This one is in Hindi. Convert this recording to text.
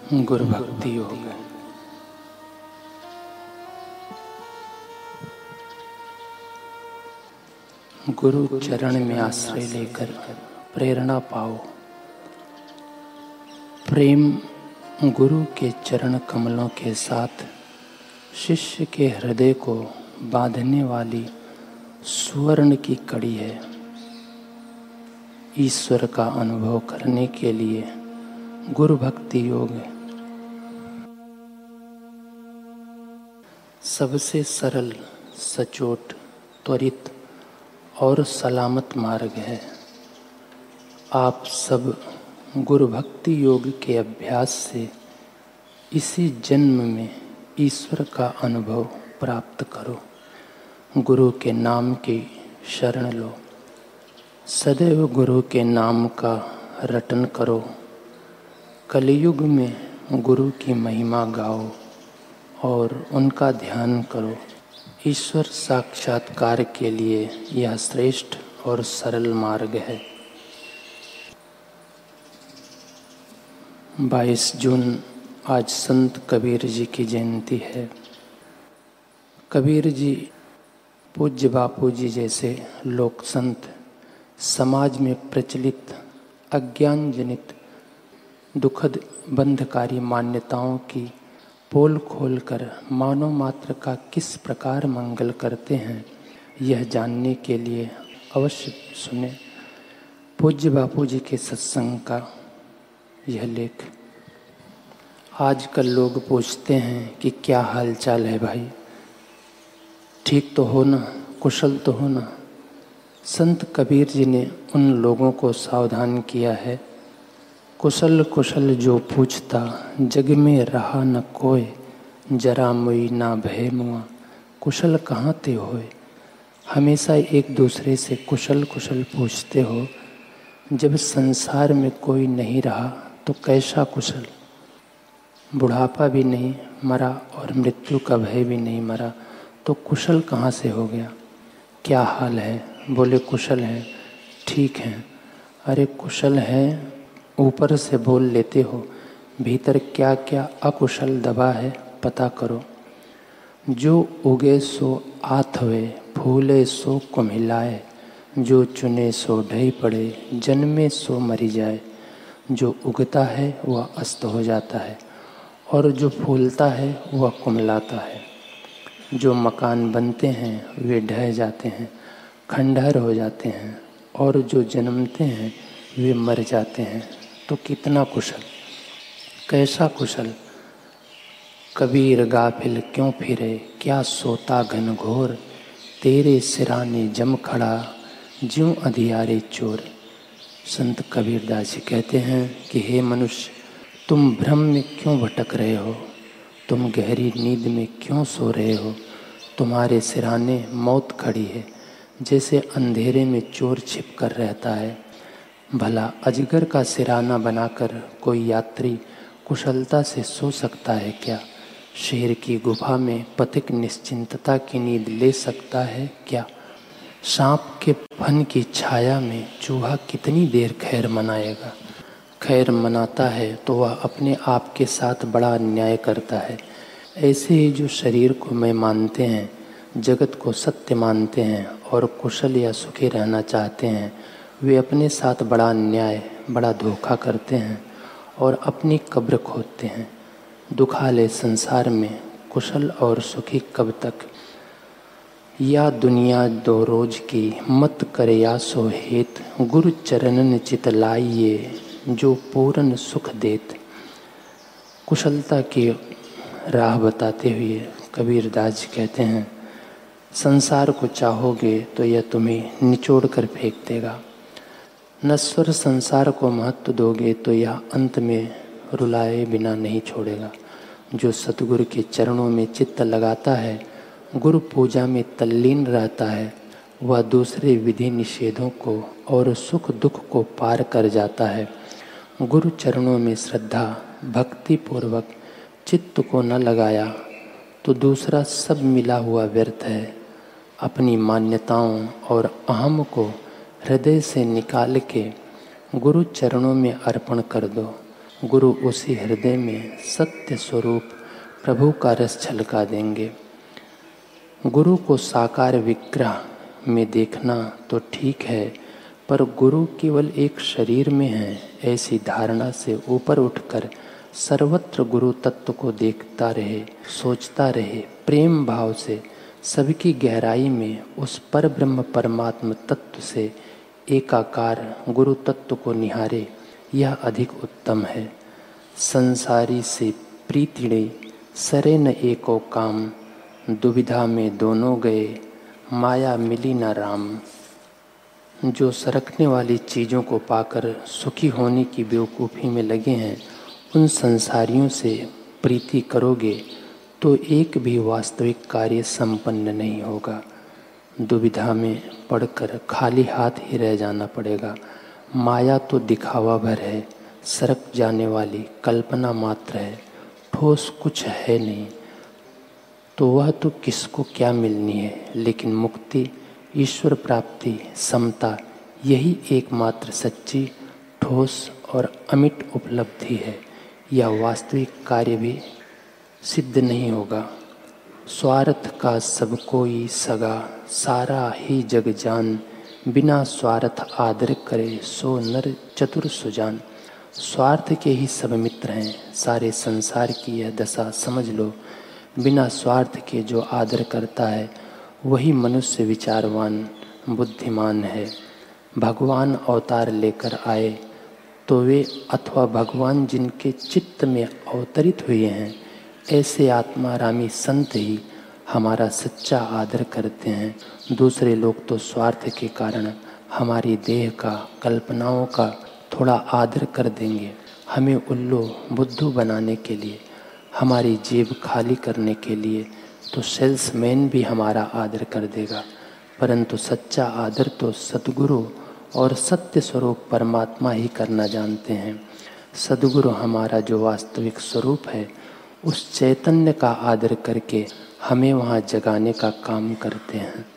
गुरु भक्ति योग। गुरु चरण में आश्रय लेकर प्रेरणा पाओ। प्रेम गुरु के चरण कमलों के साथ शिष्य के हृदय को बांधने वाली सुवर्ण की कड़ी है। ईश्वर का अनुभव करने के लिए गुरु भक्ति योग सबसे सरल, सचोट, त्वरित और सलामत मार्ग है। आप सब गुरु भक्ति योग के अभ्यास से इसी जन्म में ईश्वर का अनुभव प्राप्त करो। गुरु के नाम की शरण लो। सदैव गुरु के नाम का रटन करो। कलियुग में गुरु की महिमा गाओ और उनका ध्यान करो। ईश्वर साक्षात्कार के लिए यह श्रेष्ठ और सरल मार्ग है। 22 जून आज संत कबीर जी की जयंती है। कबीर जी पूज्य बापू जी जैसे लोक संत समाज में प्रचलित अज्ञान जनित दुखद बंधकारी मान्यताओं की पोल खोलकर मानव मात्र का किस प्रकार मंगल करते हैं, यह जानने के लिए अवश्य सुने पूज्य बापू जी के सत्संग का यह लेख। आजकल लोग पूछते हैं कि क्या हाल चाल है भाई, ठीक तो हो ना, कुशल तो हो ना। संत कबीर जी ने उन लोगों को सावधान किया है, कुशल कुशल जो पूछता जग में रहा न कोय, जरा मुई ना भय मुआ कुशल कहाँ ते होए। हमेशा एक दूसरे से कुशल कुशल पूछते हो, जब संसार में कोई नहीं रहा तो कैसा कुशल। बुढ़ापा भी नहीं मरा और मृत्यु का भय भी नहीं मरा तो कुशल कहाँ से हो गया। क्या हाल है? बोले कुशल है। ठीक है। अरे कुशल है ऊपर से बोल लेते हो, भीतर क्या क्या अकुशल दबा है पता करो। जो उगे सो आथवे, फूले सो कुम्हिलाए, जो चुने सो ढही पड़े, जन्मे सो मरी जाए। जो उगता है वह अस्त हो जाता है और जो फूलता है वह कुम्हलाता है। जो मकान बनते हैं वे ढह जाते हैं, खंडहर हो जाते हैं, और जो जन्मते हैं वे मर जाते हैं। तो कितना कुशल, कैसा कुशल। कबीर गाफिल क्यों फिरे, क्या सोता घनघोर, तेरे सिराने जम खड़ा, ज्यों अधियारे चोर। संत कबीरदास जी कहते हैं कि हे मनुष्य, तुम भ्रम में क्यों भटक रहे हो, तुम गहरी नींद में क्यों सो रहे हो। तुम्हारे सिराने मौत खड़ी है, जैसे अंधेरे में चोर छिप कर रहता है। भला अजगर का सिराना बनाकर कोई यात्री कुशलता से सो सकता है क्या? शेर की गुफा में पथिक निश्चिंतता की नींद ले सकता है क्या? सांप के फन की छाया में चूहा कितनी देर खैर मनाएगा। खैर मनाता है तो वह अपने आप के साथ बड़ा अन्याय करता है। ऐसे ही जो शरीर को मैं मानते हैं, जगत को सत्य मानते हैं और कुशल या सुखी रहना चाहते हैं, वे अपने साथ बड़ा अन्याय, बड़ा धोखा करते हैं और अपनी कब्र खोदते हैं। दुखाले संसार में कुशल और सुखी कब तक। या दुनिया दो रोज की मत करे या सो हेत, गुरु चरणन चित लाइये जो पूर्ण सुख देत। कुशलता की राह बताते हुए कबीरदास जी कहते हैं, संसार को चाहोगे तो यह तुम्हें निचोड़ कर फेंक देगा। नश्वर संसार को महत्व दोगे तो यह अंत में रुलाए बिना नहीं छोड़ेगा। जो सतगुरु के चरणों में चित्त लगाता है, गुरु पूजा में तल्लीन रहता है, वह दूसरे विधि निषेधों को और सुख दुख को पार कर जाता है। गुरु चरणों में श्रद्धा भक्ति पूर्वक चित्त को न लगाया तो दूसरा सब मिला हुआ व्यर्थ है। अपनी मान्यताओं और अहम को हृदय से निकाल के गुरु चरणों में अर्पण कर दो। गुरु उसी हृदय में सत्य स्वरूप प्रभु का रस छलका देंगे। गुरु को साकार विग्रह में देखना तो ठीक है, पर गुरु केवल एक शरीर में है, ऐसी धारणा से ऊपर उठकर सर्वत्र गुरु तत्व को देखता रहे, सोचता रहे, प्रेम भाव से सबकी गहराई में उस पर ब्रह्म परमात्म तत्व से एकाकार गुरु तत्व को निहारे, यह अधिक उत्तम है। संसारी से प्रीतिड़े सरे न एको काम, दुविधा में दोनों गए माया मिली न राम। जो सरकने वाली चीज़ों को पाकर सुखी होने की बेवकूफ़ी में लगे हैं, उन संसारियों से प्रीति करोगे तो एक भी वास्तविक कार्य संपन्न नहीं होगा। दुविधा में पड़कर खाली हाथ ही रह जाना पड़ेगा। माया तो दिखावा भर है, सरक जाने वाली कल्पना मात्र है, ठोस कुछ है नहीं। तो वह तो किसको क्या मिलनी है, लेकिन मुक्ति, ईश्वर प्राप्ति, समता, यही एकमात्र सच्ची, ठोस और अमिट उपलब्धि है। यह वास्तविक कार्य भी सिद्ध नहीं होगा। स्वार्थ का सब कोई सगा, सारा ही जग जान, बिना स्वार्थ आदर करे सो नर चतुर सुजान। स्वार्थ के ही सब मित्र हैं, सारे संसार की यह दशा समझ लो। बिना स्वार्थ के जो आदर करता है वही मनुष्य विचारवान बुद्धिमान है। भगवान अवतार लेकर आए तो वे अथवा भगवान जिनके चित्त में अवतरित हुए हैं, ऐसे आत्मारामी संत ही हमारा सच्चा आदर करते हैं। दूसरे लोग तो स्वार्थ के कारण हमारी देह का, कल्पनाओं का थोड़ा आदर कर देंगे, हमें उल्लू बुद्धू बनाने के लिए, हमारी जेब खाली करने के लिए तो सेल्समैन भी हमारा आदर कर देगा। परंतु सच्चा आदर तो सद्गुरु और सत्य स्वरूप परमात्मा ही करना जानते हैं। सद्गुरु हमारा जो वास्तविक स्वरूप है, उस चैतन्य का आदर करके हमें वहाँ जगाने का काम करते हैं।